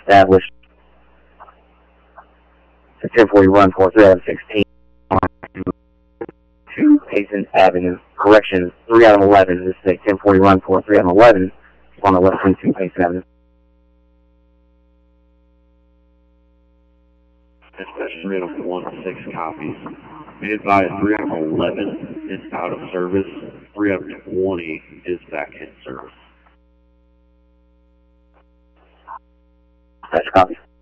established. 1040 run for 3 out of 16 to Payson Avenue. Correction, 3 out of 11. This is a 1040 run for 3 out of 11 on the left 22 Payson Avenue. Dispatch 3 out of 16 copies. Be advised 3 out of 11 is out of service. 3 out of 20 is back in service. Dispatch copy.